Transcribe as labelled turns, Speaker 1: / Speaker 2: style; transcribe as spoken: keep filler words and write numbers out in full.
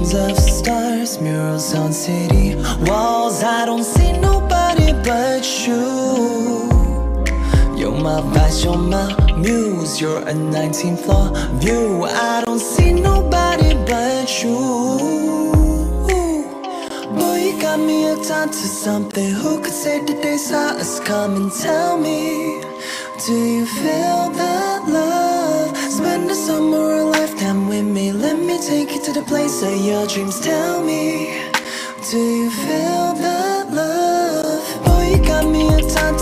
Speaker 1: Millions of stars, murals on city walls. I don't see nobody but you. You're my vice, you're my muse. You're a nineteenth floor view. I don't see nobody but you. Boy, you got me hooked onto something. Who could say that they saw us come and tell me? Do you feel that love? Spend a summer or a lifetime with me. Let me take you to the place of your dreams. Tell me, do you feel that love? Boy, you got me hooked onto